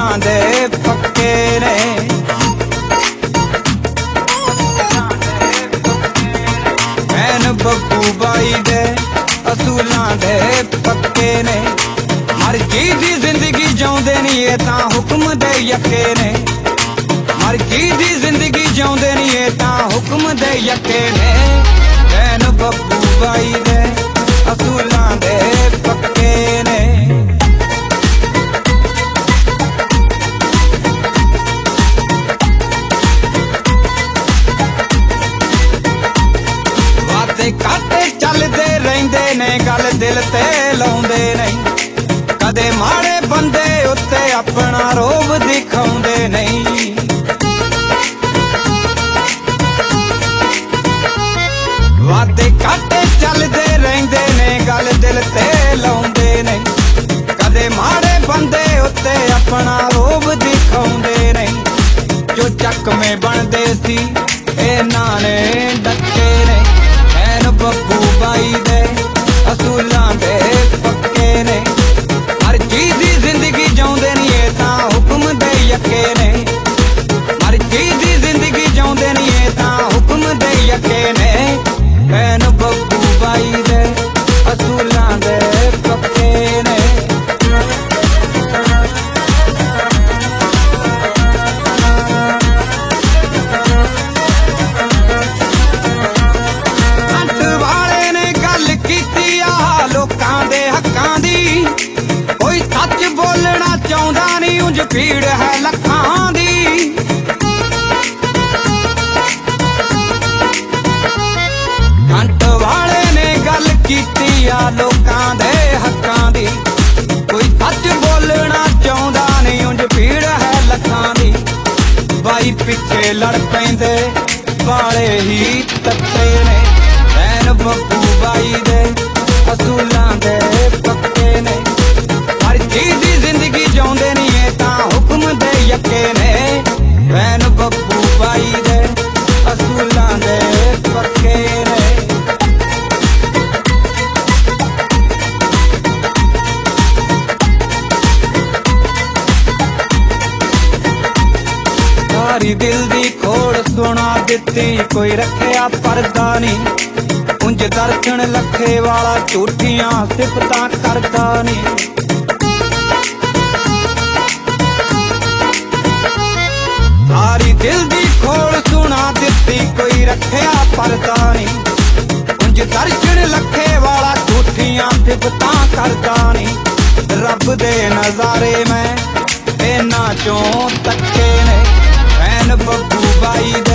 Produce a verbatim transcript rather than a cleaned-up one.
ਅਸੂਲਾਂ ਦੇ ਪੱਕੇ ਨੇ। ਐਨ ਬੱਬੂ ਬਾਈ ਦੇ ਅਸੂਲਾਂ ਦੇ ਪੱਕੇ ਨੇ। ਮਰਜੀ ਦੀ ਜ਼ਿੰਦਗੀ ਜਿਉਂਦੇ ਨੀ ਇਹ ਤਾਂ ਹੁਕਮ ਦੇ ਯੱਕੇ ਨੇ। ਮਰਜੀ ਦੀ ਜ਼ਿੰਦਗੀ ਜਿਉਂਦੇ ਨੀ ਇਹ ਤਾਂ ਹੁਕਮ ਦੇ ਯੱਕੇ ਨੇ। ਐਨ ਬੱਬੂ ਬਾਈ ਦੇ ਅਸੂਲਾਂ ਦੇ ਪੱਕੇ ਨੇ। ਵਾਦੇ ਕਾਟੇ ਚੱਲਦੇ ਰਹਿੰਦੇ ਨੇ, ਗੱਲ ਦਿਲ ਤੇ ਲਾਉਂਦੇ ਨਹੀਂ। ਕਦੇ ਮਾੜੇ ਬੰਦੇ ਉੱਤੇ ਆਪਣਾ ਰੋਬ ਦਿਖਾਉਂਦੇ ਨਹੀਂ। ਵਾਦੇ ਕਾਟੇ ਚੱਲਦੇ ਰਹਿੰਦੇ ਨੇ, ਗੱਲ ਦਿਲ ਤੇ ਲਾਉਂਦੇ ਨਹੀਂ। ਕਦੇ ਮਾੜੇ ਬੰਦੇ ਉੱਤੇ ਆਪਣਾ ਰੋਬ ਦਿਖਾਉਂਦੇ ਨਹੀਂ। ਜੋ ਚੱਕਵੇਂ ਬਣਦੇ ਸੀ ਇਹਨਾਂ ਨੇ ਡੱਕੇ ਨੇ। ਐਨ ਬੱਬੂ ਬਾਈ ਦੇ ਅਸੂਲਾਂ ਦੇ ਪੱਕੇ ਨੇ। ਮਰਜੀ ਦੀ ਜ਼ਿੰਦਗੀ ਜਿਉਂਦੇ ਨੀ ਇਹ ਤਾਂ ਹੁਕਮ ਦੇ ਯੱਕੇ ਨੇ। ਮਰਜੀ ਦੀ ਜ਼ਿੰਦਗੀ ਜਿਉਂਦੇ ਨੀ ਇਹ ਤਾਂ ਹੁਕਮ ਦੇ ਯੱਕੇ ਨੇ। ਐਨ ਬੱਬੂ ਬਾਈ ਦੇ ਅਸੂਲਾਂ ਦੇ ਪੱਕੇ ਨੇ। ਹੱਟ ਵਾਲੇ ਨੇ ਗੱਲ ਕੀਤੀ ਆ ਲੋਕਾਂ ਦੇ ਹੱਕਾਂ ਦੀ। ਕੋਈ ਸੱਚ ਬੋਲਣਾ ਚਾਹੁੰਦਾ ਨਹੀਂ, ਉਂਝ ਭੀੜ ਹੈ ਲੱਖਾਂ ਦੀ। ਹੱਟ ਵਾਲੇ ਨੇ ਗੱਲ ਕੀਤੀ ਆ ਲੋਕਾਂ ਦੇ ਹੱਕਾਂ ਦੀ। ਕੋਈ ਸੱਚ ਬੋਲਣਾ ਚਾਹੁੰਦਾ ਨਹੀਂ, ਉਂਝ ਭੀੜ ਹੈ ਲੱਖਾਂ ਦੀ। ਬਾਈ ਪਿੱਛੇ ਲੜ ਪੈਂਦੇ ਵਾਲੇ ਹੀ ਤੱਤੇ ਨੇ। ਐਨ ਬੱਬੂ ਬਾਈ ਦੇ ਅਸੂਲਾਂ ਦੇ ਪੱਕੇ ਨੇ। ਮਰਜੀ ਦੀ ਜ਼ਿੰਦਗੀ ਜਿਉਂਦੇ ਨੀ ਇਹ ਤਾਂ ਹੁਕਮ ਦੇ ਯੱਕੇ ਨੇ। ਐਨ ਬੱਬੂ ਬਾਈ ਦੇ ਅਸੂਲਾਂ ਦੇ ਪੱਕੇ ਨੇ। ਸਾਰੀ ਦਿਲ ਦੀ ਖੋੜ ਸੁਣਾ ਦਿੱਤੀ, ਕੋਈ ਰੱਖਿਆ ਪਰਦਾ ਨੀ। ਉਂਝ ਦਰਸ਼ਨ ਲੱਖੇ ਵਾਲਾ ਝੂਠੀਆਂ ਸਿਫਤਾਂ ਕਰਦਾ ਨੀ। ਸਾਰੀ ਦਿਲ ਦੀ ਖੋੜ ਸੁਣਾ ਦਿੱਤੀ, ਕੋਈ ਰੱਖਿਆ ਪਰਦਾ ਨੀ। ਉਂਝ ਦਰਸ਼ਨ ਲੱਖੇ ਵਾਲਾ ਝੂਠੀਆਂ ਸਿਫਤਾਂ ਕਰਦਾ ਨੀ। ਰੱਬ ਦੇ ਨਜ਼ਾਰੇ ਮੈਂ ਇਹਨਾਂ ਚੋਂ ਤੱਕੇ ਨੇ। ਐਨ ਬੱਬੂ ਬਾਈ